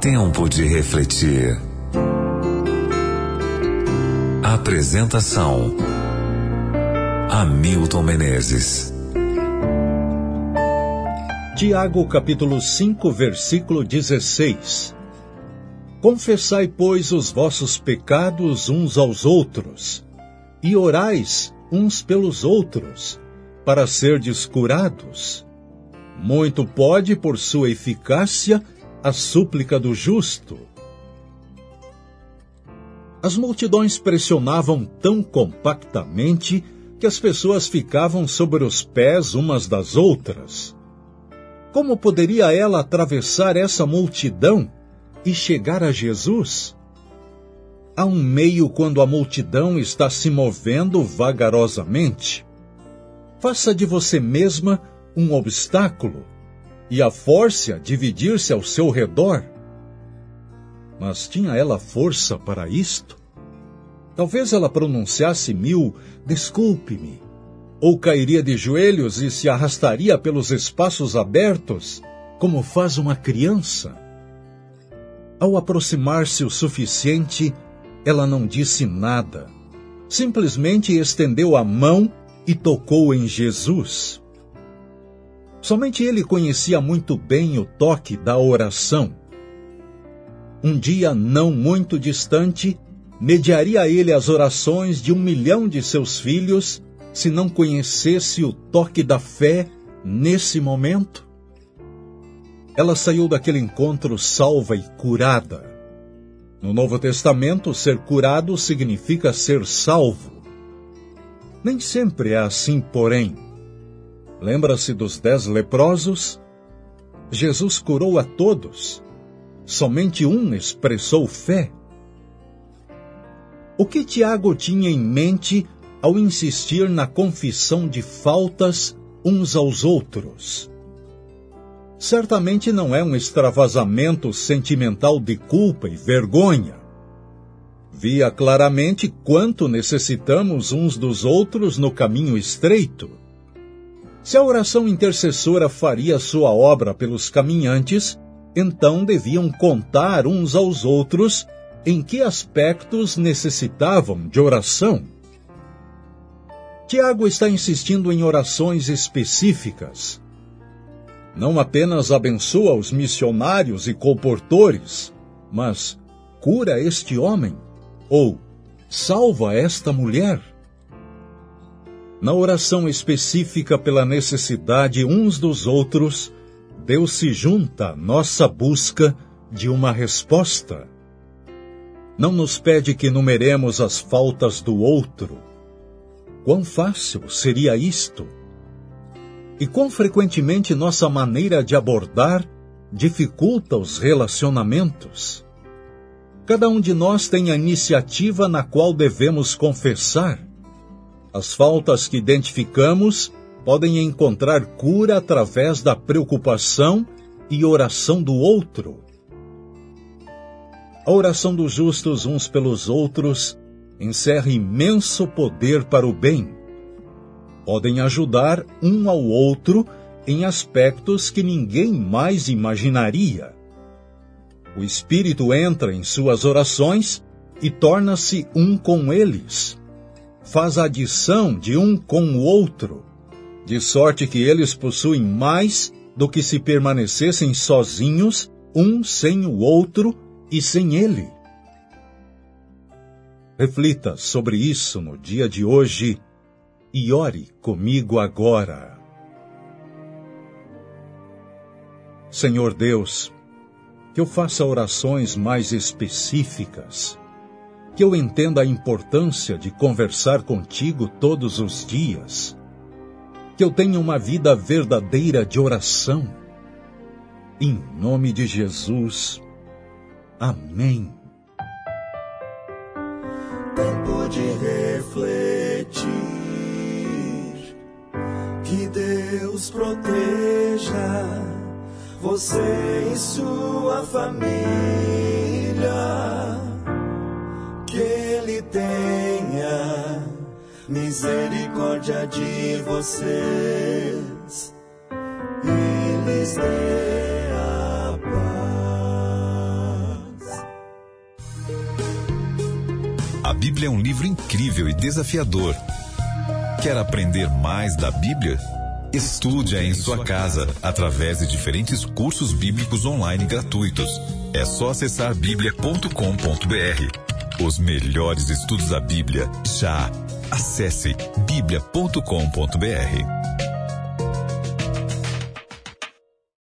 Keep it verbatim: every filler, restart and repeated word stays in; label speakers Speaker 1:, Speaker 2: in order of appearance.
Speaker 1: Tempo de refletir. Apresentação: Hamilton Menezes.
Speaker 2: Tiago capítulo cinco, versículo dezesseis. Confessai, pois, os vossos pecados uns aos outros, e orais uns pelos outros, para serdes curados. Muito pode, por sua eficácia, a súplica do justo. As multidões pressionavam tão compactamente que as pessoas ficavam sobre os pés umas das outras. Como poderia ela atravessar essa multidão e chegar a Jesus? Há um meio quando a multidão está se movendo vagarosamente. Faça de você mesma um obstáculo e a force a dividir-se ao seu redor. Mas tinha ela força para isto? Talvez ela pronunciasse mil desculpe-me, ou cairia de joelhos e se arrastaria pelos espaços abertos, como faz uma criança. Ao aproximar-se o suficiente, ela não disse nada. Simplesmente estendeu a mão e tocou em Jesus. Somente ele conhecia muito bem o toque da oração. Um dia não muito distante, mediaria ele as orações de um milhão de seus filhos, se não conhecesse o toque da fé nesse momento? Ela saiu daquele encontro salva e curada. No Novo Testamento, ser curado significa ser salvo. Nem sempre é assim, porém. Lembra-se dos dez leprosos? Jesus curou a todos. Somente um expressou fé. O que Tiago tinha em mente ao insistir na confissão de faltas uns aos outros? Certamente não é um extravasamento sentimental de culpa e vergonha. Via claramente quanto necessitamos uns dos outros no caminho estreito. Se a oração intercessora faria sua obra pelos caminhantes, então deviam contar uns aos outros em que aspectos necessitavam de oração. Tiago está insistindo em orações específicas. Não apenas abençoa os missionários e colportores, mas cura este homem ou salva esta mulher. Na oração específica pela necessidade uns dos outros, Deus se junta à nossa busca de uma resposta. Não nos pede que numeremos as faltas do outro. Quão fácil seria isto? E quão frequentemente nossa maneira de abordar dificulta os relacionamentos? Cada um de nós tem a iniciativa na qual devemos confessar. As faltas que identificamos podem encontrar cura através da preocupação e oração do outro. A oração dos justos uns pelos outros encerra imenso poder para o bem. Podem ajudar um ao outro em aspectos que ninguém mais imaginaria. O Espírito entra em suas orações e torna-se um com eles. Faz a adição de um com o outro, de sorte que eles possuem mais do que se permanecessem sozinhos, um sem o outro e sem ele. Reflita sobre isso no dia de hoje e ore comigo agora. Senhor Deus, que eu faça orações mais específicas, que eu entenda a importância de conversar contigo todos os dias, que eu tenha uma vida verdadeira de oração. Em nome de Jesus. Amém.
Speaker 3: Tempo de refletir, que Deus proteja você e sua família, que Ele tenha misericórdia de vocês e lhes dê a paz.
Speaker 4: A Bíblia é um livro incrível e desafiador. Quer aprender mais da Bíblia? Estude-a em sua casa, através de diferentes cursos bíblicos online gratuitos. É só acessar bíblia ponto com ponto b r. Os melhores estudos da Bíblia já. Acesse bíblia ponto com ponto b r.